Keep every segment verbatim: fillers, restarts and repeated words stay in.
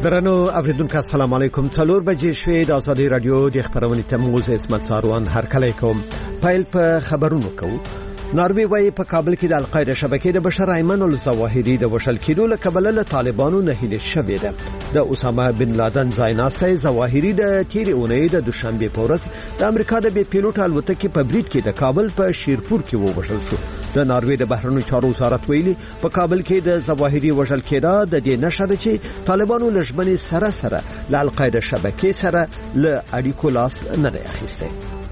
درنو اوریدونکو السلام علیکم. څلور بجې شوې د آزادي رادیو د خبرونې تموز عصمت ساروان هر کله کوم فایل په خبرونو کوو. ناروی وايي په کابل کې د القاعده شبکې د بشر ایمن الظواهری د وشل کېدو له کبله له طالبانو نه هیله شوې ده. د اسامه بن لادن ځایناسته ظواهری د تیرې اونۍ د دوشنبه په ورځ د امریکا د بي پیلوټ الوتکې په برید کې د کابل په شیرپور کې ووژل شو. د ناروی د بهرنیو چارو وزارت ویلي په کابل کې د ظواهری وژل کېدا د دې نشه ده چې طالبانو لژمنې سره سره له القاعده شبکې سره له اړیکو لاس نه دی اخیستی.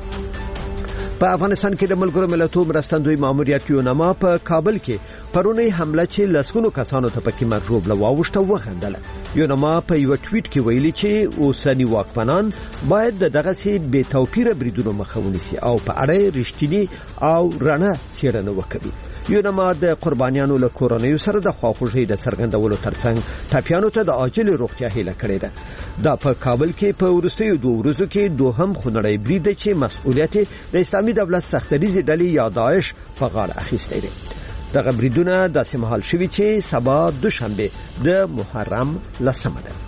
په افغانستان کې د ملګرو ملتونو مرستندوی ماموریت یونما په کابل کې پرونی حمله چې لسګونو کسانو ته پکې مرجوب لواوښته وغندله. یونما په یو ټویټ کې ویلي چې اوسنی واکمنان باید دغه سي بے توپیره بریدونو مخه ونیسي او په اړه رښتینی او رڼا څېړنه وکړي. یونما د قربانیانو له کورنیو سره د خواخوږۍ د څرګندولو ترڅنګ ټاپیانو ته د عاجل روغتیا هیله کړې ده. دا په کابل کې په وروستیو دوه ورځو کې دوهم خونړی برید چې مسؤلیت د اسلامي دولت سختریزي ډلې یا داعش په غاړه اخیستی دی. دغه بریدونه داسې مهال شوي چې سبا دوشنبه د محرم لسمه ده.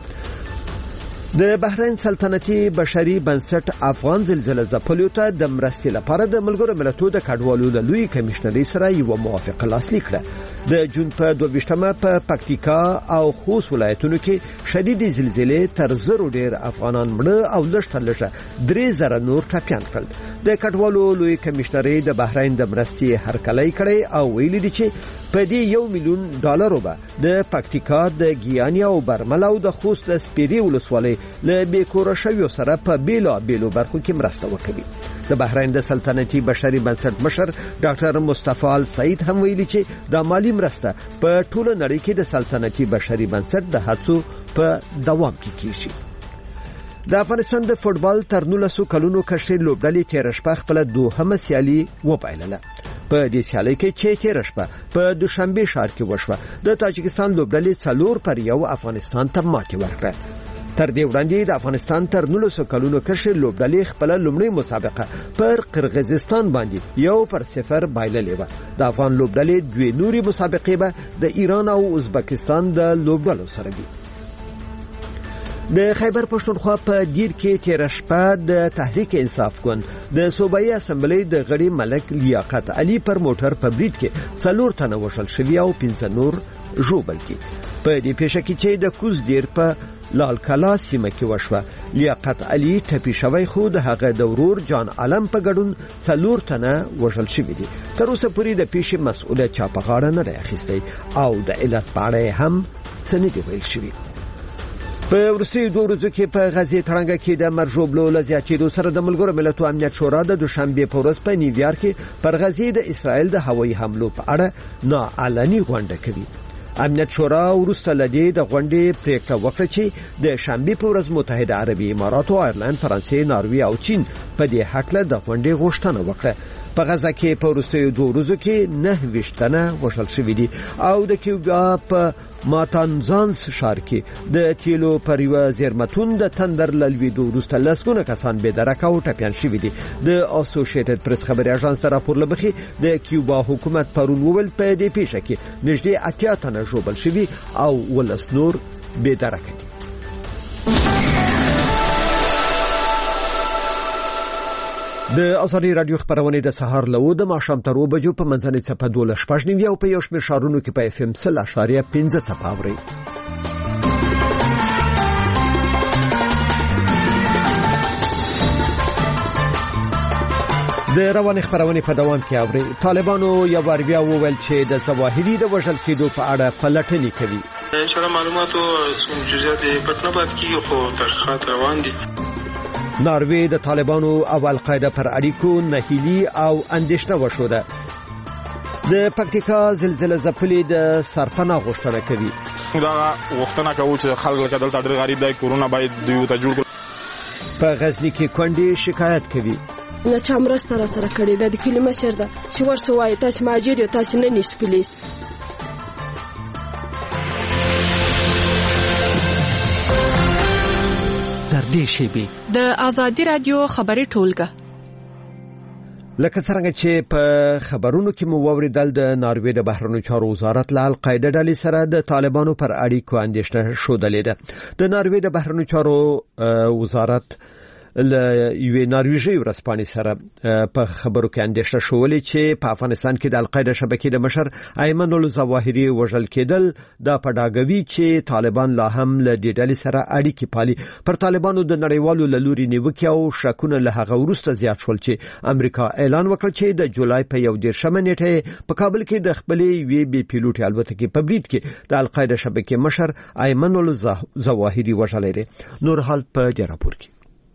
د بحرین سلطنتي بشري بنسټ افغان زلزلې ځپلو ته د مرستې لپاره د ملګرو ملتونو د کډوالو له لوی کمشنري سره یو موافقه لاسلیک کړه. د جون په دوه ویشتمه په پکتیکا او خوست ولایتونو کې شدید زلزلې تر زرو ډیر افغانان مړه او لږ تر لږه درې زره نور ټپيان کړل. د کډوالو لوی کمشنري د بحرین د مرستې هرکلی کړي او ویلي دي چې په دې یو میلیون ډالرو به د پکتیکا د ګیانیا او برمل او د خوست د سپیری ولسوالۍ له بیکوره شویو سره په بیلا بیلو برخو کې مرسته وکړي. د بحرین د سلطنتي بشري بنسټ مشر ډاکټر مصطفی ال سعید هم ویلي چې د مالی مرسته په ټوله نړۍ کې د سلطنتي بشري بنسټ د هڅو په دوام کې کیږي. د افغانستان د فوتبال تر نولسو کلونو کشر لوبډلې تیر شپه خپل دوهمه سیالي وبایلله. په دې سیالي کې چې تیر شپه په دوشنبه ښار کې وشوه د تاجکستان لوبډلې څلور پر یو افغانستان ته ماتې ورکړه. تر دې وړاندې د افغانستان تر نولسو کلونو کشر لوبډلې خپل لومړی مسابقه پر قرغیزستان باندې یو پر صفر بایللې و. د افغان لوبډلې دوه نوري مسابقې به د ایران او ازبکستان د لوبډلو سره دي. د خیبر پښتونخوا په دیر کې تیر شپه د تحریک انصاف ګوند د صوبایي اسمبلی د غړي ملک لیاقت علي پر موټر په برید کې څلور تنه وشل شوي او پنځه نور ژوبل دي. په دې پیښه کې چې د کوز دیر په لال کلا سیمه کې وشوه. لیاقت علي ټپي شوی خو د هغه د ورور جان عالم په ګډون څلور تنه وژل شوي دي. تر اوسه پورې د پیښې مسؤلیت چا په غاړه نه دی اخیستی او د علت په اړه هم څه نه دی ویل شوي. په وروستیو دوه ورځو کې په غزې تړنګه کې د مرجوبلو له زیاتېدو سره د ملګرو ملتونو امنیت شورا د دوشنبه په ورځ په نیویارک کې پر غزې د اسرائیل د هوایي حملو په اړه ناعلني غونډه کوي. امنیت شورا وروسته لدی د غونډې پریکړه وکړه چې د شنبه په ورځ متحده عربي امارات او ایرلند، فرانسې، ناروی او چین په دې حق له د غونډې غوښتنه وکړه. په غزه کې په وروستیو دوه ورځو کې نه ویشتنه وشل شوې دي او د کیوبا په ماتانزانس ښار کې د تیلو پر یو زیرمتون د تندر لویدو وروسته لسګونه کسان بې درکه او ټپیان شوي دي. د اسوسییټډ پریس خبري اژانس ته راپور لبخي د کیوبا حکومت پرون وویل په دې پیښه کې نږدې اتیا تنه ژوبل شوي او ولس نور بې درکه دي. د آزادي رادیو خبرونه د سهار له د ماښام تر اوه بجو په منځنۍ څپه دوله شپږ نیمې او په یو شمېر ښارونو کې په اف ام سل اشاریه پنځه څپه اوري. د رواني خبرونه په دوام کې اوري. طالبانو یو بار بیا وویل چې د ظواهري د وژل کېدو په اړه پلټنې کوي. ان شاء الله معلوماتو جزئیات پټنه پات کیږي خو تحقیقات روان دي. ناروی د طالبانو او القاعده پر اړیکو نهیلی او اندېښنه وشوده. د پکتیکا زلزلې ځپلې د سرپناه غوښتنه کوي. دا غوښتنه کوي چې خلک لکه دلته ډېر غریب دی، کورونه باید دوی ته جوړ کړي. په غزنی کې کونډې شکایت کوي. نه چا مرسته را سره کړې ده. د کلي مشر ده چې ورسه وایي تاسو مهاجر یو، تاسو نه نیسئ پولیس. د آزادي رادیو خبري ټولګه لکه څنګه چې په خبرونو کې مو ووریدل د ناروې د بهرنیو چارو وزارت له القاعده ډلې سره د طالبانو پر اړیکو اندېښنه شودلې ده. د ناروې د بهرنیو چارو وزارت له یوې نارویژي ورسپانې سره په خبرو کې اندېښنه شولې چې په افغانستان کې د القاعده شبکې د مشر ایمن الظواهري وژل کېدل دا پډاګوي چې طالبان لا هم له دې ډلې سره اړیکې پالي. پر طالبانو د نړیوالو لوري نیوکه او شکونه له هغه وروسته زیات شول چې امریکا اعلان وکړ چې د جولای په یو دیرشمه نیټه په کابل کې د خپلې وی بي پیلوټ الوتکې په برید کې د القاعده شبکې مشر ایمن الظواهري وژل لري. نور حال په دې راپور کې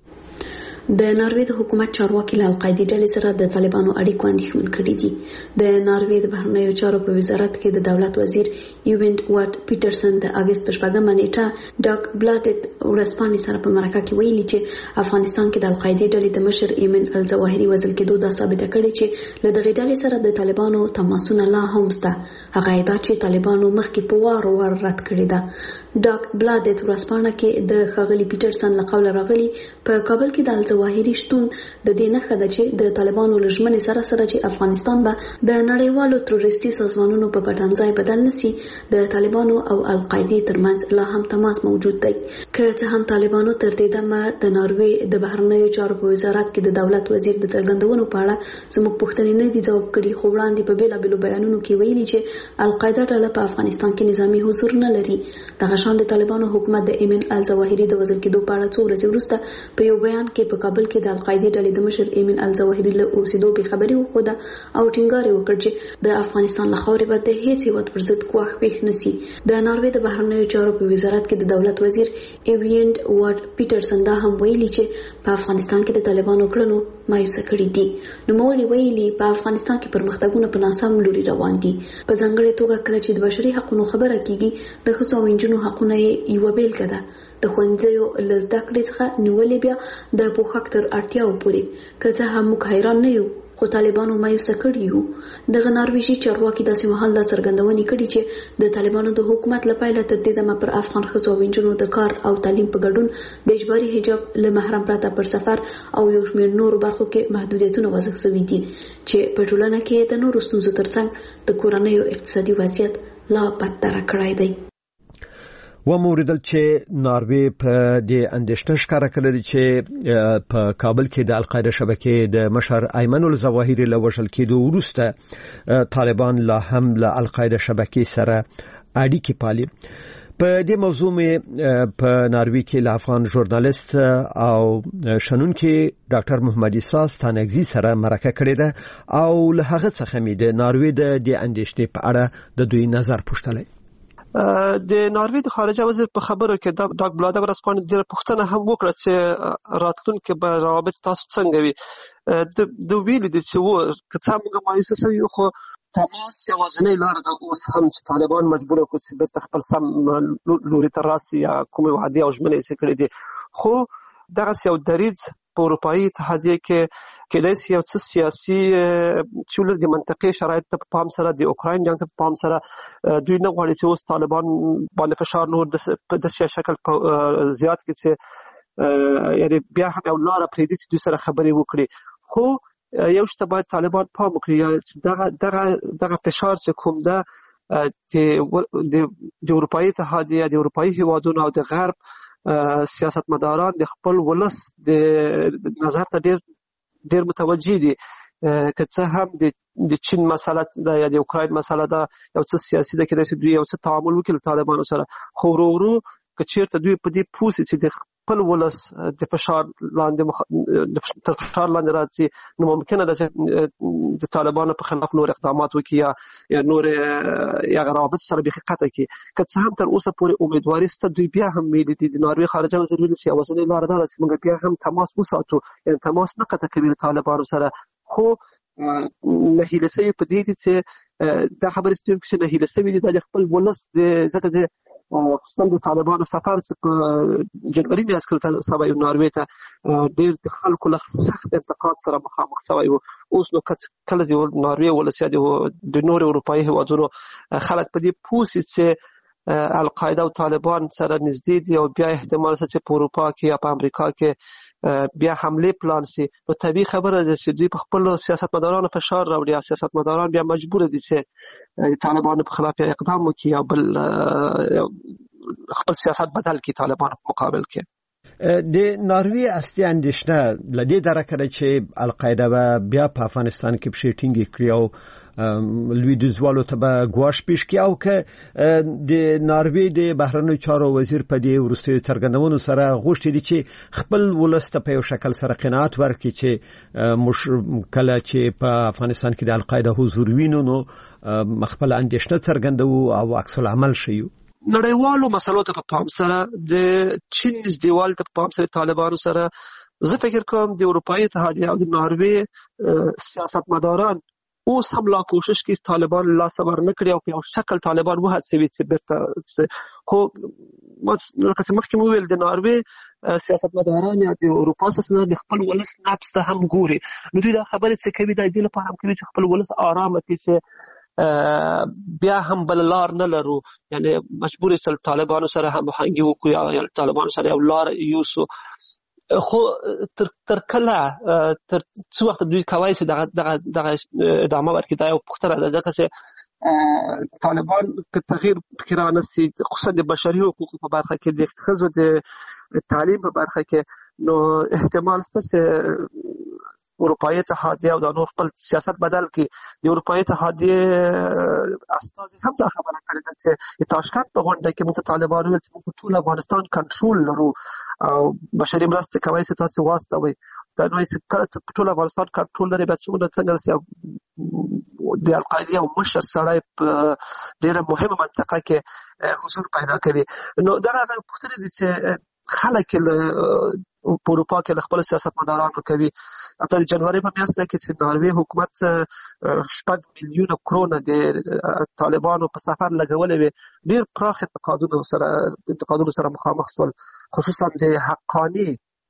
د ناروې د حکومت چارواکي له القاعده ډلې سره د طالبانو اړیکو اندېښمن کړي دي. د ناروې د بهرنیو چارو په وزارت کې د دولت وزیر ایوینډ وارد پیټرسن د اگست په شپږمه نیټه ډاک بلاډت ورسپانې سره په مرکه کې ویلي چې افغانستان کې د القاعده ډلې د مشر ایمن الظواهري وژل کېدو دا ثابته کړي چې له دغه ډلې سره د طالبانو تماسونه لا هم شته. هغه ادعا چې طالبانو مخکې په وار وار رد کړې ده. ډاک بلاډت ورسپانه کې د خغلی پیټرسن له قوله راغلي په کابل کې د الظواهري شتون د دې نښه ده چې د طالبانو لژمنې سره سره چې افغانستان به د نړیوالو تروریستي سازمانونو په پټنځای بدل نسی د طالبانو او القاعده ترمنځ لا هم تماس موجود دی. که څه هم طالبانو تر دې دمه د ناروې د بهرنیو چارو په وزارت کې د دولت وزیر د څرګندونو په اړه زموږ پوښتنې نه دي ځواب کړي، خو وړاندې په بیلابېلو بیانونو کې ویلي چې القاعده ډله په افغانستان کې نظامی حضور نه لري. دغه شان د طالبانو حکومت د ایمن الظواهري د وژل کېدو په اړه څو ورځې وروسته په یو بیان کې په کابل کې د القاعده ډلې د مشر ایمن الظواهري له اوسېدو به خبري وکړه او ټینګار وکړ چې د افغانستان له خاورې به د هیڅ هیواد پر ضد کوښښ پېښ نشي. د ناروې د بهرنیو چارو په وزارت کې د دولت وزیر ایوینډ وارد پیټرسن دا هم ویلي چې په افغانستان کې د طالبانو کړنو مایوسه کړي دي. نو موري ویلي په افغانستان کې پرمختګونه په ناسم لوري روان دي. په ځانګړي توګه کله چې د بشري حقوقو خبره کیږي د ښځو او نجونو حقونه یو بیلګه ده. د خوندزیو لزده کړې څخه نیولې بیا د پوښښ تر اړتیاو پورې که څه هم موږ حیران نه یو خو طالبانو مایوسه کړي یو. دغه نارویژي چارواکي داسې مهال دا څرګندونې کړي چې د طالبانو د حکومت له پیله تر دې دمه پر افغان ښځو او نجونو د کار او تعلیم په ګډون د اجباري حجاب له محرم پرته پر سفر او یو شمېر نورو برخو کې محدودیتونه وضع شوي دي چې په ټولنه کې د نورو ستونزو ترڅنګ د کورنیو اقتصادي وضعیت لا بدتر کړی دی. و موریدل چې ناروې په دې اندېښنه ښکاره کړې چې په کابل کې د القاعده شبکې د مشر ایمن الظواهري له وژل کېدو وروسته طالبان لا هم له القاعده شبکې سره اړیکې پالي. په دې موضوع مې په ناروې کې له افغان ژورنالیست او شنونکي ډاکټر محمد اسحاق ستانګزي سره مرکه کړې ده او له هغه څخه مې د ناروې د دې اندېښنې په اړه د دوی نظر پوښتلی. د ناروې د خارجه وزیر په خبرو کې ډاک بلاډه ورسپانې د پوښتنه هم وکړه چې راتلونکي به روابط تاسو څنګه وي. د ویلي دي چې و که څه موږ مایوسه شوي یو خو تماس یوازینۍ لاره ده اوس هم چې طالبان مجبور کړي چې بیرته خپل سم لوري ته راسي یا کومې وعدې او ژمنې یې کړې دي. خو دغسې یو دریځ په اروپایي اتحادیه کې کېدای شي یو څه سیاسي چې د منطقې شرایط ته په پام سره د اوکراین جنګ ته په پام سره دوی نه غواړي چې اوس طالبان باندې فشار نور په داسې شکل زیات کړي چې یعنی بیا هم یو لاره پرېږدي چې دوی سره خبرې وکړي. خو یو شته باید طالبان پام وکړي دغه دغه دغه فشار چې کوم ده د اروپایي اتحادیه د اروپایي هیوادونو او د غرب سیاستمداران د خپل ولس د نظر ته ډېر ډېر متوجه دي. که څه هم د چین مسله ده یا د اوکراین مسله ده یو څه سیاسي ده کېدای شي دوی یو څه تعامل وکړي له طالبانو سره، خو ورو ورو که چېرته دوی په دې پوه شي چې د خپل ولس د فشار لاندې مخ... تر فشار لاندې راځي نو ممکنه ده چې د طالبانو په خلاف نور اقدامات وکړي یا یا نور یا روابط سره بیخي قطع کړي. که څه هم تر اوسه پورې امیدواري شته دوی بیا هم ویلي دي د ناروې خارجه وزیر ویلي چې یوازینۍ لاره دا ده چې موږ بیا هم تماس وساتو، یعنې تماس نه قطع کوي له طالبانو سره. خو نهیله شوي په دې دي چې دا خبرې چې نهیله شوي دي دا د خپل ولس د ځکه چې خصوصا د طالبانو سفر چې په جنوري میاشت کې سوی و ناروې ته ډېر د خلکو له سخت انتقاد سره مخامخ سوی و. اوس نو کله د ناروې ولس یا د نورو اروپایي هیوادونو خلک په دې پوه شي چې القاعده او طالبان سره نږدې دي او بیا احتمال شته چې په اروپا کې یا په امریکا کې بیا حمله پلان سي نو طبيعي خبره ده چې دوی په خپل سیاستمدارانو فشار راوړي او سیاستمداران بیا مجبور دي چې طالبانو په خلاف اقدام وکړي او بل خپل سیاست بدل کړي طالبانو په مقابل کې. د ناروی اصلي اندېښنه لدې درکه چې القاعده بیا په افغانستان کې په شټینګ کړی او لوی دزوالو ته به ګواښ پیش کړي او که د ناروی د بهرنیو چارو وزیر په دې ورستي څرګندونو سره غوښتي دي چې خپل ولست په یو شکل سره قناعت ورکړي چې مشکله چې په افغانستان کې د القاعده حضور وینو نو خپل اندېښنه څرګندو او عکس العمل شي. نړیوالو مسلو ته په پام سره د چین دیوال ته په پام سره طالبانو سره زه فکر کوم د اروپאי اتحادیه او د ناروی سیاستمداران اوس هم لا کوشش کوي طالبان لا صبر نه کړي او په یو شکل طالبان وهڅوي چې بیرته خو لکه چې مخکې مو ویل د ناروی سیاستمداران یا د اروپا سره د خپل ولس نفس ته هم ګوري نو دوی دا خبرې څه کوي د دې لپاره هم کوي چې خپل ولس آرامه کړي چې بیا هم بل لار نه لرو یعنی مجبور سل طالبانو سره هم همغږي وکړو یا طالبانو سره یو لار یوسو خو تر تر کله تر څو وخت دوی کوي چې دغه دغه دغه ادامه ورکړي دا یو پختره ده ځکه چې طالبان که تغییر فکرانه سي خصوصا د بشري حقوقو په برخه کې د ښځو د تعلیم په برخه کې نو احتمال شته چې اروپאי اتحادیه او د نور خپل سیاست بدل کړي. د اروپאי اتحادیه استازي هم دا خبره کړې ده چې تاشکند په غونډه کې موږ طالبان ویل چې موږ ټول افغانستان کنټرول لرو او بشري مرستې کوي چې تاسو واستوي دا نو چې ټول افغانستان کنټرول لري به څومره څنګه سي د القاعده او مشر سړی په ډیره مهمه منطقه کې حضور پیدا کوي. نو دا هغه پوښتنه دي چې خلک په اروپا کې خپل سیاستمدارانو کوي. اته د جنوري په میاشت کې چې ناروی حکومت شپږ میلیونه کرونه د طالبانو په سفر لګولې وي ډیر پراخ تقاضاونو سره تقاضاونو سره مخامخ شول خصوصا د حقانی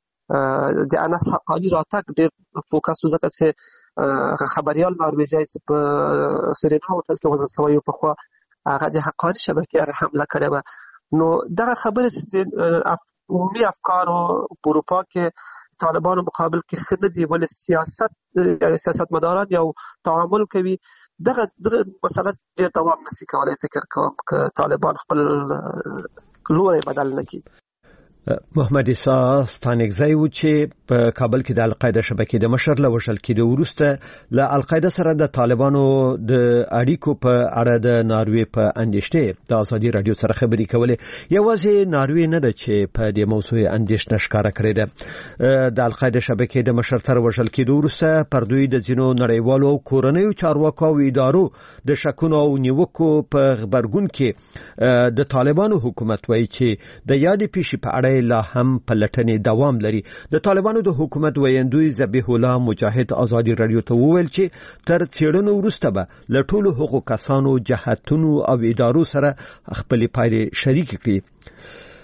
د انس حقانی راتګ ډیر فوکس وکړ چې خبريال نارویجی چې په سرینا هوټل کې وځي سوي په خوا هغه د حقانی شبکې حمله کړې و. نو دا خبره چې عمومي افکارو په اروپا کې طالبانو مقابل کې خنه دی ول سیاست سیاستمداران یو تعامل کوي دغه دغه مسله ډیر دوام نشي کولای فکر کوم ک طالبان خپل لوري بدل نکړي. محمد عیسی ستانګزی و چې په کابل کې د القاعده شبکې د مشر له وشل کېدو وروسته له القاعده سره د طالبانو د اړیکو په اړه د ناروی په اندېښنې د ازادي رادیو سره خبرې کولې. یوازې ناروی نه ده چې په دې موضوع اندېښنه ښکاره کړې ده. د القاعده شبکې د مشر تر وشل کېدو وروسته پر دوی د ځینو نړیوالو او کورنیو چارواکو او ادارو د شکونو او نیوکو په خبرګون کې د طالبانو حکومت وایي چې د یادې پیښې په اړه لا هم پلټنې دوام لري. د طالبانو د حکومت ویندوی ذبیح الله مجاهد ازادي رادیو ته وویل چې تر څېړنو وروسته به له ټولو حقوقو کسانو جهاتونو او ادارو سره خپل پایلې شریک کړي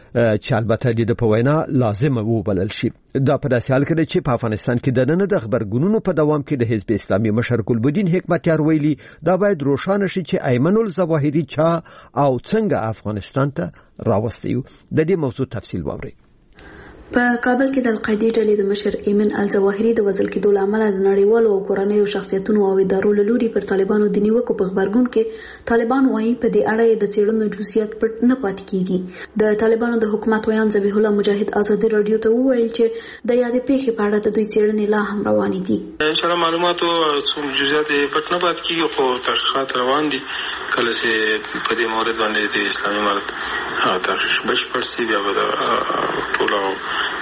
چې البته د په وینا لازم وبلل شي. دا په داسې حال کې چې په افغانستان کې د نن د خبرګونونو په دوام کې د حزب اسلامي مشر ګلبدین حکمتیار ویلي دا باید روښانه شي چې ایمن الظواهری چا او څنګه افغانستان ته راوستي. د دې موضوع تفصیل واورئ. په کابل کې د القاعده ډلې د مشر ایمن الظواهری د وژل کېدو لامل د نړیوالو او کورنیو شخصیتونو او ادارو له لوري پر طالبانو د نیوکو په خبرګون کې طالبان وايي په دې اړه د څېړنو جزئیات پټ نه پاتې کیږي. د طالبانو د حکومت ویان ذبیح الله مجاهد ازادي رادیو ته وویل چې د یادې پیښې په اړه د دوی څېړنې لا هم روانې دي. ان شاء الله معلوماتو څوم جزئیات پټ نه پاتې کیږي خو تحقیقات روان دي. کله چې په دې مورد باندې د اسلامي امارت تحقیق بشپړ شي بیا به ټول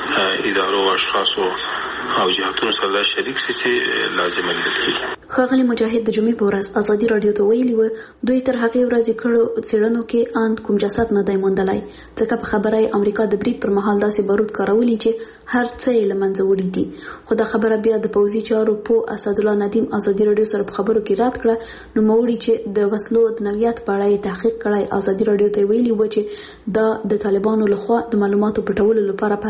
ادارو او اشخاصو او جهاتونو سره شریک سي لازم دي. خغلی مجاهد د جمعې په ورځ ازادي رادیو ته ویلي و دوی تر هغه ورځې کړو څېړنو کې ان کوم جسد نه دی موندلای ځکه په خبره امریکا د بریټ پر مهال داسې بارود کارولي چې هر څه یې لمنځه وړي دي. خو دا خبره بیا د پوځي چارو په اسد الله ندیم ازادي رادیو سره په خبرو کې رد کړه. نو موړي چې د وسلو د نویات په اړه تحقیق کړای ازادي رادیو ته ویلي و چې دا د طالبانو لخوا د معلوماتو پټولو لپاره پلمه ده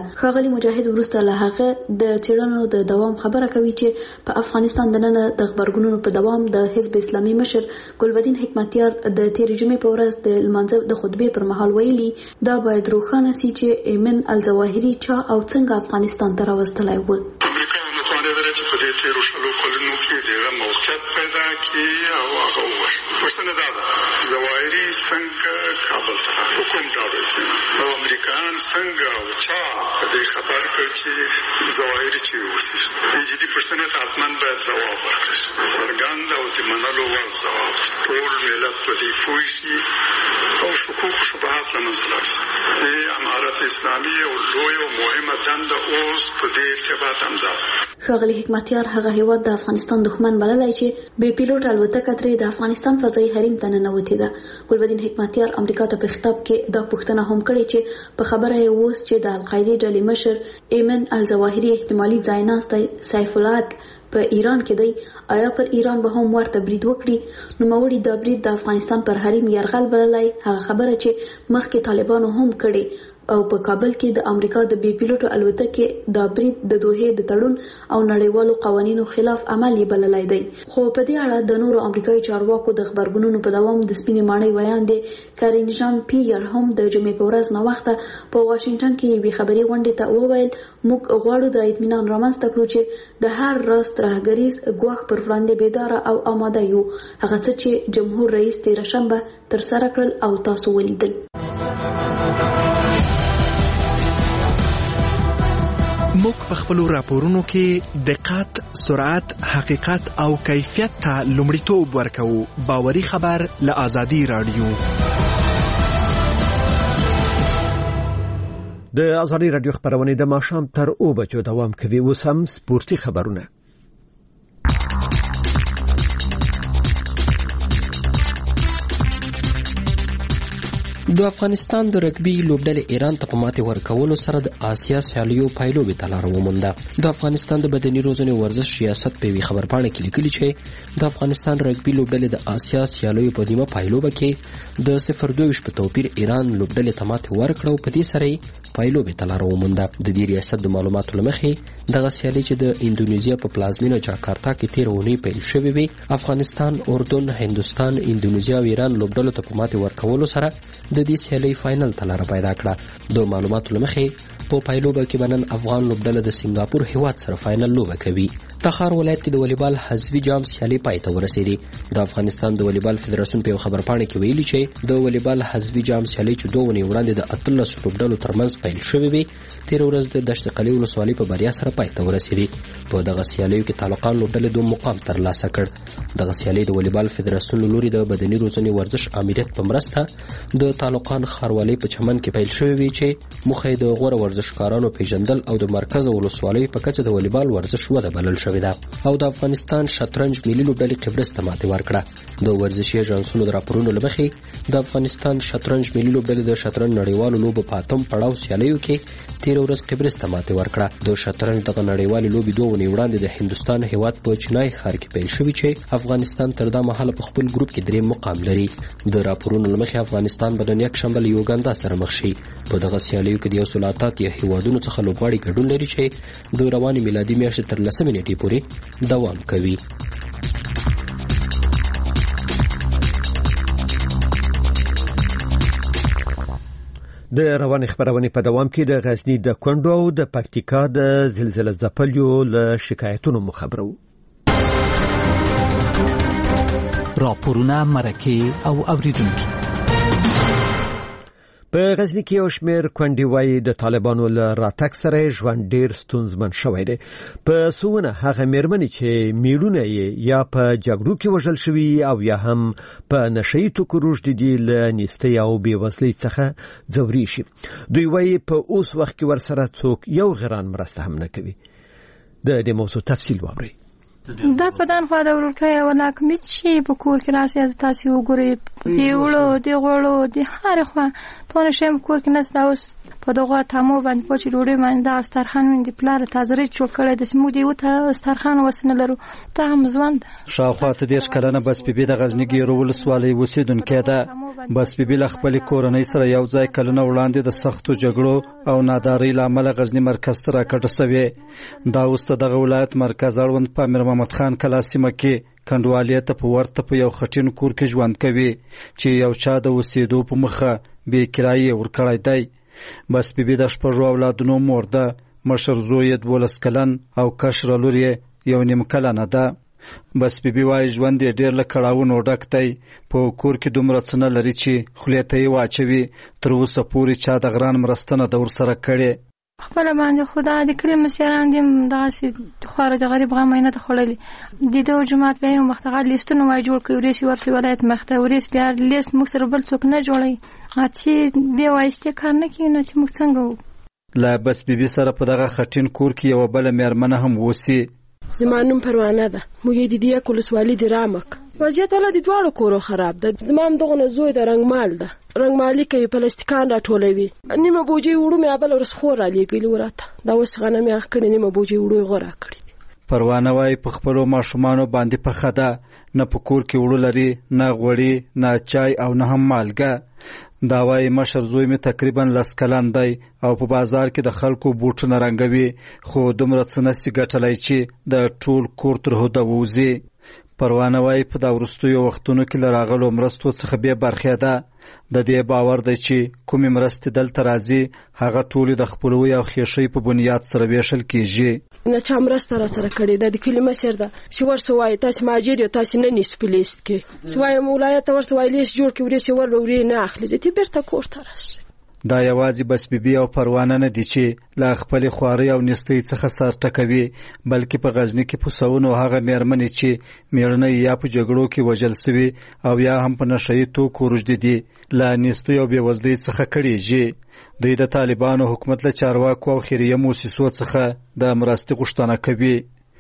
ښاغلي مجاهد وروسته له هغه د څېړنو د دوام خبره کوي چې په افغانستان دننه د خبرګونونو په دوام د حزب اسلامي مشر ګلبدین حکمتیار د تېرې جمعې په ورځ د لمانځه د خطبې پر مهال ویلي دا باید روښانه سي چې ایمن الظواهري چا او څنګه افغانستان ته راوستلی و. په دې تیرو شلو کلونو کې ډېره موقعیت پیدا کړي او هغه ووایي پوښتنه دا ده ظواهري څنګه کابل ته راغی کوم ډول او امریکایان څنګه او چا په دې خبر کړ چې ظواهري چې اوسي دې جدي پوښتنې ته حتما باید ځواب ورکړي څرګند او د منلو وړ ځواب ټول ملت په دې پوه شي او شکوک شبهات له منځه لاړ شي. د امارت اسلامي او لوی او مهمه دنده اوس په دې ارتباط همدا ښاغلي حکمتیار هغه هیواد د افغانستان دښمن بللی چې بې پیلوټ الوتکه ترې د افغانستان فضایي حریم ته ننوتې ده. ګلبدین حکمتیار امریکا ته په خطاب کې دا پوښتنه هم کړې چې په خبره یې اوس چې د القاعدې ډلې مشر ایمن الظواهري احتمالي ځایناستی سیف الله په ایران کې دی آیا پر ایران به هم ورته برید وکړي. نوموړي دا برید د افغانستان پر حریم یرغل بللی هغه خبره چې مخکې طالبانو هم کړې او په کابل کې د امریکا د بې پیلوټو الوتکې دا برید د دوحې د تړون او نړیوالو قوانینو خلاف عمل یې بللی دی. خو په دې اړه د نورو امریکایي چارواکو د خبرګونونو په دوام د سپینې ماڼۍ ویاندې کارین ژان پییر هم د جمعې په ورځ ناوخته په واشنګټن کې یوې خبري غونډې ته وویل موږ غواړو د اطمینان رامنځته کړو چې د هر راز ترهګریز ګواښ پر وړاندې بیداره او آماده یو هغه څه چې جمهور رئیس تېره شنبه ترسره کړل او تاسو ولیدل. موږ په خپلو راپورونو کې دقت، سرعت، حقیقت او کیفیت ته لومړیتوب ورکوو. باوري خبر له آزادي رادیو. د آزادي رادیو خبرونه د ماښام تر اوه بجو دوام کوي. اوس هم سپورتي خبرونه. د افغانستان د رګبي لوبډلې ایران ته په ماتې ورکولو سره د آسیا سیالیو پایلوبې ته لاره ومونده. د افغانستان د بدني روزنې ورزش ریاست په یوې خبرپاڼه کې لیکلي چې د افغانستان رګبي لوبډلې د آسیا سیالیو په نیمه پایلوبه کې د صفر دوه ویشت په توپیر ایران لوبډلې ته ماتې ورکړه او په دې سره یې پایلوبې ته لاره ومونده. د دې ریاست د معلوماتو له مخې دغه سیالي چې د اندونیزیا په پلازمینه جاکارتا کې تېره اونۍ پیل شوې وې افغانستان، اردن، هندوستان، اندونیزیا او ایران لوبډلو ته په ماتې ورکولو سره د دې سیالۍ فاینل ته لاره پیدا کړه. د معلوماتو له مخې په پایلوبه کې بنن افغان لوبډله د سنگاپور هیواد سره فاینل لوبه کوي. تخار ولایت کې د والیبال حذفي جام سیالي پای ته ورسېدې. د افغانستان د والیبال فدراسیون په خبرپاڼه کې ویلي چې د والیبال حذفي جام سیالي چې دوه ونې وړاندې د اتلس لوبډلو ترمنځ پیل شوې وي تېره ورځ د دشت قلعه ولسوالۍ په بریا سره پای ته ورسېدې. په دغه سیالیو کې طالقان لوبډلې دوه مقام ترلاسه کړ. دغه سیالي د والیبال فدراسیون له لوري د بدني روزنې ورزش امریت په مرسته د طالقان ښاروالۍ په چمن کې پیل شوې وي چې موخه یې د غوره ورزشکارانو پیژندل او د مرکز او ولسوالۍ په کچه د والیبال ورزش وده بلل شوې ده. او د افغانستان شطرنج ملي لوبډلې قبرس ته ماتې ورکړه. د ورزشي اژانسونو د راپورونو له مخې د افغانستان شطرنج ملي لوبډلې د شطرنج نړیوالو لوبو په اتم پړاو سیالیو کې تېره ورځ قبرس ته ماتې ورکړه. د شطرنج دغه نړیوالې لوبې دوه ونې وړاندې د هندوستان هیواد په چنای ښار کې پیل شوې چې افغانستان تر دا مهاله په خپل ګروپ کې دریم مقام لري. د راپورونو له مخې افغانستان به نن یکشنبه له یوګاندا سره مخ شي. په دغه سیالیو کې د یو سل اتیا هیوادونو څخه لوبغاړي ګډون لري چې د روانې میلادي میاشتې تر لسمې نیټې پورې دوام کوي. د روانې خبرونه په دوام کې د غزنی د کندو او د پکتیکا د زلزلې ځپلیو له شکایتونو مخبرو. راپورونه مرکه او اوریدونکو. په غزنی کې یو شمېر کونډې وایي د طالبانو له راتګ سره ژوند ډېر ستونزمن شوی دی. په څوونه هغه مېرمنې چې میړونه یې یا په جګړو کې وژل شوي او یا هم په نشه یي توکو روږدي دي له نیستۍ او بېوزلۍ څخه ځوري شي. دوی وایي په اوس وخت کې ورسره څوک یو غران مرسته هم نه کوي. د دې موضوع تفصیل واورئ. دا پدان خو دا ورکه او ناکمت شي په کور کې راسي تاسو وګورئ دی وړو دی غړو دی هر خو ته نشم کور کې نس اوس په په دغه تمو باندې پوه چې ډوډۍ باندې د استرخان د پلار تازه جوړ کړی د سمو دی وته استرخان وسنه لرو ته هم ځوند شاوخوا ته دېرش کلنه بس بیبي د غزني ګیرو ولسوالۍ اوسېدونکې ده. بس بیبي له خپلې کورنۍ سره یو ځای کلونه وړاندې د سختو جګړو او نادارۍ له امله غزني مرکز ته راکډه سوې. دا اوس د دغه ولایت مرکز اړوند په امیر محمد خان کلا سیمه کې کنډوالې ته په ورته په یو خټین کور کې ژوند کوي چې یو چا د اوسېدو په مخه بې کرایې ورکړی دی. بس بیبي د شپږو اولادونو مور ده. مشر زوی یې دولس کلن او کشره لور یې یو نیم کلنه ده. بس بیبي وایي ژوند یې ډېر له کړاوونو ډک دی. په کور کې دومره څه نه لري چې خولې ته یې واچوي. تر اوسه پورې چا د غران مرسته نه ده ورسره کړې. خپل باندې خدا د کلی مسیران دي دغه خارج غریب غم نه ته خړلې د دې جماعت به یو مختغل لیستونه وای جوړ کړی ورسي ورسي ولایت مخته ورسي بیا لیست موږ سره بل څوک نه جوړي اته به وایسته کار نه کینې چې موږ څنګه لا بس بیبي سره په دغه خټین کور کې یو بل مېرمنه هم وسی. زمانم پروانه ده موږ د دې کولسوالي د رامک وضعیت ول د دوړو کورو خراب ده. تمام دغه زوی د رنگمال ده رنگمالي کوي پلاستیکان راټولوي نیمه بوجي وړو مې ابل ورس خور علي ګل ورته دا وس غنمه اخ کړي نیمه بوجي وړو غوړه کړي. پروانه وايي په خپل ماشومان باندې په خدا نه په کور کې وړو لري نه غوړي نه چای او نه هم مالګه. دا وايي مشر زوی مې تقریبا لس کلن دی او په بازار کې د خلکو بوټونه رنګوي خو دومره څه نسي ګټلی چې د ټول کور تر هده ووځي. پروانه وايي په دا وروستیو وختونو کې له راغلو مرستو څخه بې برخې ده. د دې باور دی چې کومې مرستې دلته راځي هغه ټولې د خپلوۍ او ښېښۍ په بنیاد سره ویشل کېږي. نه چا مرسته راسره کړې ده د کلي مشر ده چې ورسه وایي تاسې مهاجر یو تاسې نه نیسو په لیست کې چې وایم ولایت ته ورته وایي لیست جوړ کړي ورسې ور ورې نه اخلي زه تې بېرته کور ته راشئ. دا یوازې بس بیبي او پروانه نه دي چې له خپلې خوارۍ او نیستۍ څخه سر ټکوي بلکې په غزني کې په سوونو هغه مېرمنې چې مېړنه یا په جګړو کې وژل سوي او یا هم په نشه یي توکو روږدي دي له نیستۍ او بېوزلۍ څخه کړېږي. دوی د طالبانو حکومت له چارواکو او خیریه موسسو څخه د مرستې غوښتنه کوي.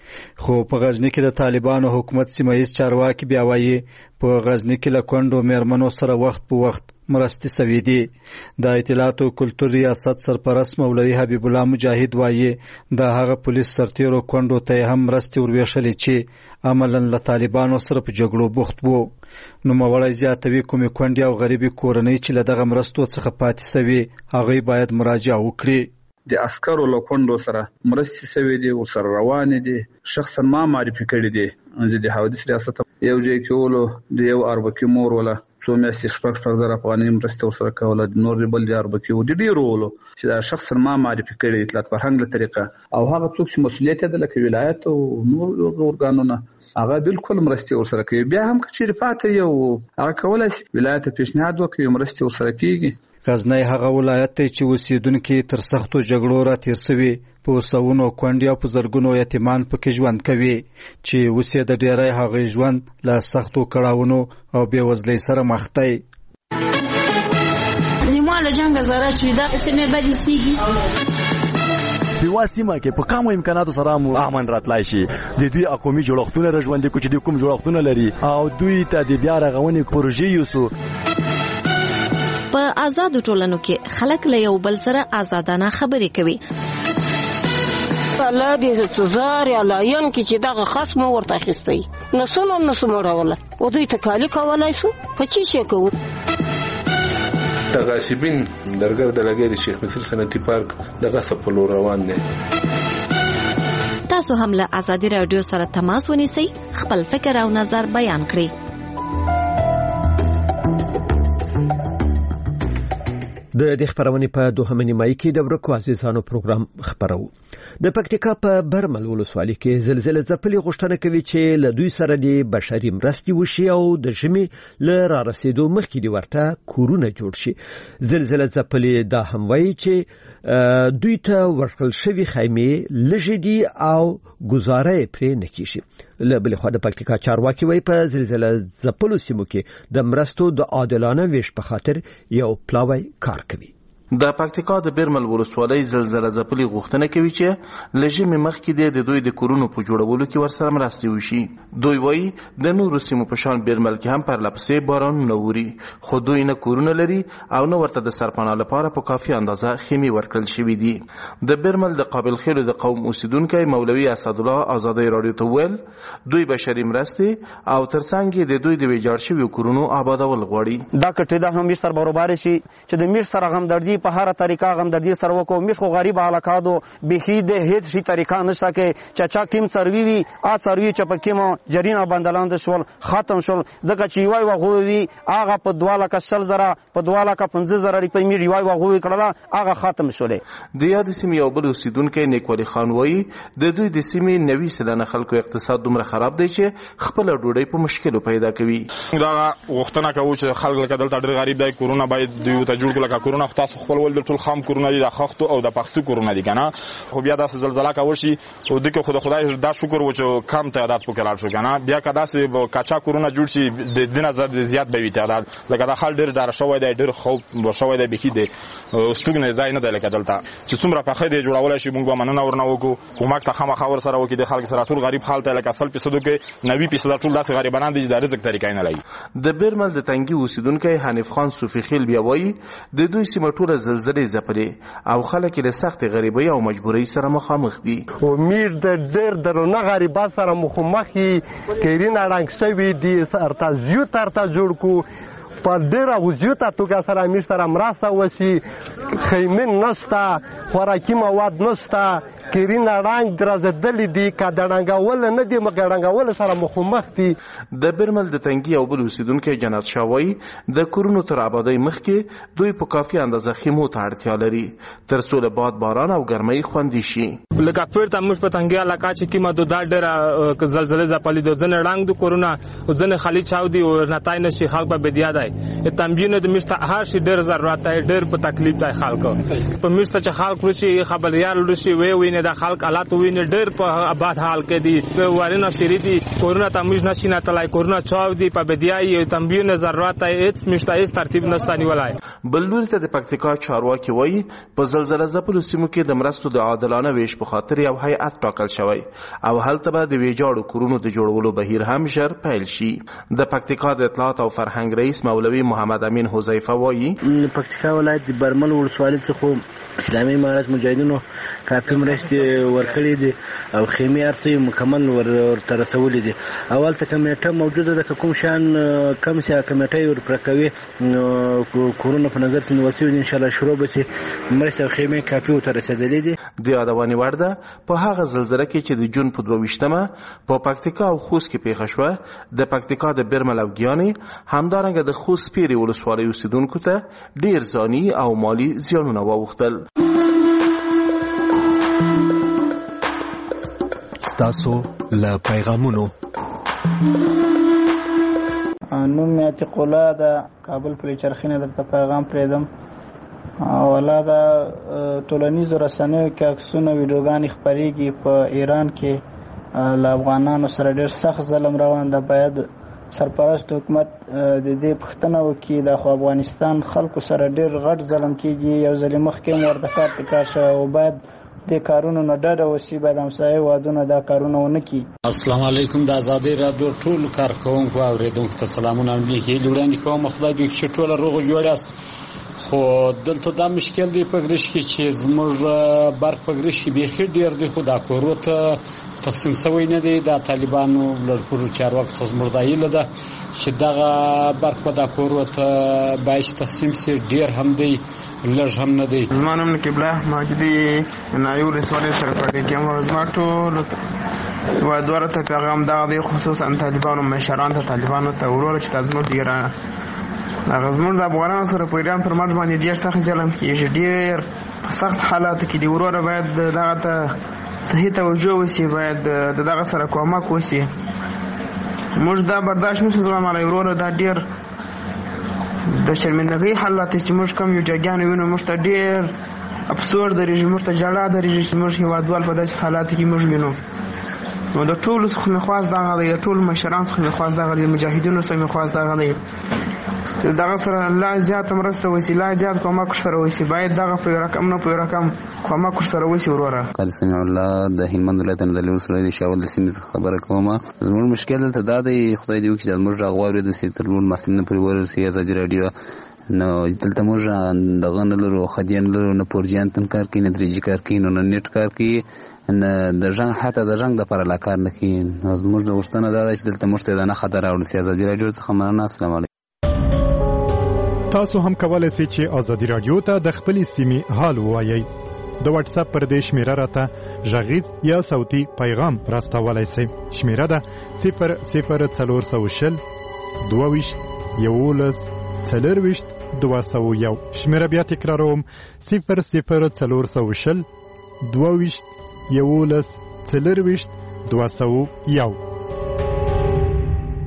خو په غزني کې د طالبانو حکومت سیمه ییز چارواکي بیا وایي په غزني کې له کونډو مېرمنو سره وخت په وخت مرستې سوي دي. د اطلاعات او کلتور ریاست سرپرست مولوي حبیب الله مجاهد وایي د هغه پولیس سرتیرو کونډو ته هم مرستې ورویشلې چې عملاً له طالبانو سره په جګړو بوخت وو. نوموړی زیاتوي کومې کونډې او غریبې کورنۍ چې له دغه مرستو څخه پاتې سوي هغوی باید مراجعه وکړي. د عسکرو له کونډو سره مرستې سوي دي ورسره روانې دي. شخصا ما معرفي کړي دي زه د حوادث ریاست یو ځای کې ولو د یو اربکي مور ولا څو میاشتې شپږ شپږ زره افغانۍ مرستې ورسره کوله د نور بل د اربکي و د ډېرو ولو چې دا شخصا ما معرفي کړي اطلاعات فرهنګ له طریقه او هغه څوک چې مسؤلیت یې لکه ولایت او نور ارګانونه هغه بالکل مرستې ورسره کوي. بیا هم چې رفاته یو هغه کولای شي ولایت ته پیشنهاد وکړي مرستې ورسره کیږي. غزنی هغه ولایت دی چې اوسېدونکي تر سختو جګړو را تیر سوي په سوونو کونډې او په زرګونو یتیمان پکې ژوند کوي چې اوس یې د ډېری هغوی ژوند له سختو کړاوونو او بېوزلۍ سره مخ دی. نیمه له جنګه زاره چې دا سیمې بدې سیږي په وا سیمه کې په کومو امکاناتو سره مو امن راتلای شي. د دوی اقومي جوړښتونه را ژوندي کو چې دوی کوم جوړښتونه لري او دوی ته د بیا رغونې پروژې یوسو. په آزادو ټولنو کې خلک له یو بل سره آزادانه خبرې کوي. الله دې سزار یا لاین کې چې دغه خصم ورته اخیستی نسونه نسمه راوله او دوی تکالی کولای شو په چی شي کوو. تغاسبین درګر د لګي د شیخ مسعود صنعتي پارک دغه سپلو روان دي. تاسو هم له آزادي رادیو سره تماس ونیسئ خپل فکر او نظر بیان کړئ. د دې خبرونې په دوهمه نیمایي کې د ورکو عزیزانو پروګرام خبرو. د پکتیکا په برمل ولسوالۍ کې زلزلې ځپلې غوښتنه کوي چې له دوی سره د بشري مرستې وشي او د ژمي له را رسیدو مخکې د ورته کورونه جوړ شي. زلزلې ځپلې دا هم وایي چې دوی ته ورکړل شوي خیمې لږې دي او ګزاره یې پرې نه کېږي. له بلې خوا د پکتیکا چارواکي وایي په زلزلې ځپلو سیمو کې د مرستو د عادلانه ویش په خاطر یو پلاوی کار کوي. د پکتیکا د بیرمل ولسوالۍ زلزله ځپلي غوښتنه کوي چې له ژمي مخکې د دوی د کورونو په جوړولو کې ورسره مرستې وشي. دوی وایي د نورو سیمو په شان بیرمل کې هم پرلپسې بارانونه اوري، خو دوی نه کورونه لري او نه ورته د سرپناه لپاره په کافي اندازه خیمې ورکړل شوي دي. د بیرمل د قابل خیلو د قوم اوسیدونکی مولوي اسدالله ازادۍ راډیو ته وویل دوی بشري مرستې او ترڅنګ د دوی د ویجاړ شویو کورونو آبادول غواړي. دا کټې دا هم مشتر برابر شي چې د مش سره غمدردي په هر طریقه غمدردي سره وکړو. مش خو غریب علاقادو بخي د هیڅ شي طریقه نشته کې چې چا ټیم سروي وي ا سروي چې پکې مو جرینه بندلاند شول ختم شول ځکه چې وای وغوي هغه په دواله کا شل زره په دواله کا پنځه زره روپۍ می وای وغوي کړه هغه ختم شولې. د یاد سیمې یو بل اوسیدونکو نیکولي خان وایي د دوی د سیمې نوي سلنه خلکو اقتصاد دومره خراب دی چې خپل ډوډۍ په مشکلو پیدا کوي. دا غوښتنه کوي چې خلک لکه دلته ډېر غریب دی، کورونه باید دوی ته جوړ کړي. لکه کورونه خو تاسو خپل ول د ټول خام کورونه دي، د خښتو او د پخڅو کورونه دي کنه، خو بیا داسې زلزله کول شي او دغه خو د خدای دا شکر و چې کم تعداد پکې لاړ شو کنه. بیا که داسې کاچا کورونه جوړ شي د دې نظر زیات به وي تعداد. لکه دا خل ډېر دار شوی دی، ډېر خوب شوی دی، بخي دی ستوګنه ځای نه دی لکه دلته چې څومره پخې دی جوړول شي. موږ به مننه ورنه وکړو، کومک ته خامخا ور سره وکړي. د خلک سره ټول غریب حالت لکه اصل پیسو کې نوي پیسو ټول داسې غریبانان دي چې د رزق طریقې نه لري. د بیرمل د تنګي اوسیدونکو حنیف خان صوفي خیل بیا وایي د دوی سیمه ټوله زلزلې ځپلې او خلک له سخت غریبۍ او مجبورۍ سره مخامخ دي. امید د ډېر درنه غریبات سره مخامخ کېرین اړنګ شوي دي. ارتا زیو ترتا جوړ کو په ډېره وزیوته توګه سره امیر سره مرسته وشي. خیمې نشته، خوراکي مواد نشته، کېرین اړنګ درزدلې دي. که د ړنګول نه دي مګر ړنګول سره مخامخ دي. د بیرمل د تنګي او بل اوسیدونکو جنت شاه وایي د کورونو تر آبادۍ مخکې دوی په کافي اندازه خیمو ته اړتیا لري تر څو له باد باران او ګرمۍ خوندي شي. لکه پورته موږ په تنګي علاقه چې کیمه د دا ډېره زلزلې ځپلې دي، ځنې ړنګ دي کورونه او ځنې خالي چاودي او نتای نشي خلک به بدیا دی. تنبیه د مشته هر شي ډېر ضرورت دی، ډېر په تکلیف دی خلکو. په مشته چې خلک ورشي خبريال ورشي وی ویني د خلک حالات ویني ډېر په آباد حال کې دي. وارونه سری دي کورونه ته موږ نشي نه تلای، کورونه چاودي په بدیای. تنبیه نه ضرورت دی، هیڅ مشته هیڅ ترتیب نشته نیولای. بل لوري ته د پکتیکا چارواکي وایي په زلزله ځپلو سیمو کې د مرستو د عادلانه ویش په خاطر یو هیئت ټاکل شوی او هلته به د ویجاړو کورونو د جوړولو بهیر هم ژر پیل شي. د پکتیکا د اطلاعات او فرهنګ رئیس مولوي محمد امین حذیفه وایي پکتیکا ولایت د برمل ولسوالۍ څخه اسلامي امارت مجاهدینو کافي مرستې ورکړي دي او خیمې ارسي مکمل ورته رسولي دي. اول ته کمیټه موجوده ده، کوم شان کم سي کمیټه ورکړه کوي کورونه په نظر کې نیول دي. ان شاء الله شروع به شي مرستې او خیمې کافي ورته رسېدلې دي. د یادونې وړ ده په هغه زلزله کې چې د جون په دوه ویشتمه په پکتیکا او خوست کې پیښه شوه د پکتیکا د بیرمل او ګیانې همدارنګه د خوست پیري ولسوالۍ اوسیدونکو ته ډېر ځاني او مالي زیانونه واوښتل. ستاسو له پیغامونو نوم مې عتیق الله د کابل پلی چرخینه درته پیغام پرېږدم. ولا دا ټولنیزو رسنیو کې عکسونه ویډیوګانې خپرېږي په ایران کې له افغانانو سره ډېر سخت ظلم روان ده. باید سرپرست حکومت د دې پوښتنه وکړي د خو افغانستان خلکو سره ډېر غټ ظلم کېږي. یو ځلې مخکې هم ورته کار تکرار شوی او باید د کارونو نه ډډه وشي، باید همسایه وادونه دا کارونه ونه کړي. السلام علیکم. د ازادۍ راډیو ټولو کارکوونکو او اورېدونکو ته سلامونه او نیکۍ وړاندې کوم. خدای دې وکړي چې ټوله روغ او جوړ یاست. خو دلته دا مشکل دی په ګرش کې چې زموږ برق په ګرش کې بیخي ډېر دی، خو دا کورو ته تقسیم شوی نه دی. د طالبانو لړپورو چارواکو څخه زموږ دا هیله ده چې دغه برق په دا کورو ته باید تقسیم شي. ډېر هم دی لږ هم نه دی. زما نوم نقیبالله ماجدي نایو ولسوالۍ سره پټې کې یم. زما ټولو هېوادوالو ته پیغام دغه دی، خصوصا طالبانو مشرانو ته طالبانو ته وروره چې دا زموږ د ایران هغه زموږ د افغانانو سره په ایران پر مټ باندې ډېر سخت ظلم کېږي. ډېر په سخت حالاتو کې دی. وروره باید دغه ته صحیح توجه وشي، باید د دغه سره کومک وشي. موږ دا برداشت نشو زغملی. وروره دا ډېر د شرمندګۍ حالات چې موږ کوم ویډیوګانې وینو موږ ته ډېر افسوس درېږي، موږ ته ژړا درېږي چې موږ هېوادوال په داسې حالاتو کې موږ وینو. نو د ټولو څخه مې خواست دغه دی، د ټولو مشرانو څخه مې خواست دغه دی، د مجاهدینو څخه مې خواست دغه دی دغه سره لا زیات مرسته وسی لا زیات کومک سره وسی باید دغه په رقم نه په رقم کومک سره وسی وروره. قال سمع الله د هلمند ولایت نه د لوسره د شاول د سیمې خبره کومه. زموږ مشکل دلته دا دی خدای دې وکړي چې موږ راغواړو د سیترلون مسلمان په ورسې ازادي رادیو نو دلته موږ دغه نه لرو خدیان لرو نه پورجان تن کار کوي نه درجی کار کوي نه نیټ کار کوي نه د ژوند حتی د ژوند د پر علاقه نه کوي. نو زموږ د وشتنه دا چې دلته موږ ته نه خطر راوړي سي ازادي رادیو څخه مننه. السلام علیکم. تاسو هم کولای شئ چې ازادي رادیو ته د خپل سیمې حال ووایئ. د واتس اپ پر دې شمیره راته غږیز یا صوتي پیغام راستولای شئ. شمیره ده صفر صفر څلور سوه شل دوه ویشت یولس څلور ویشت دوه سوه یو. شمیره بیا تکراروم صفر صفر څلور سوه شل دوه ویشت یولس څلور ویشت دوه سوه یو.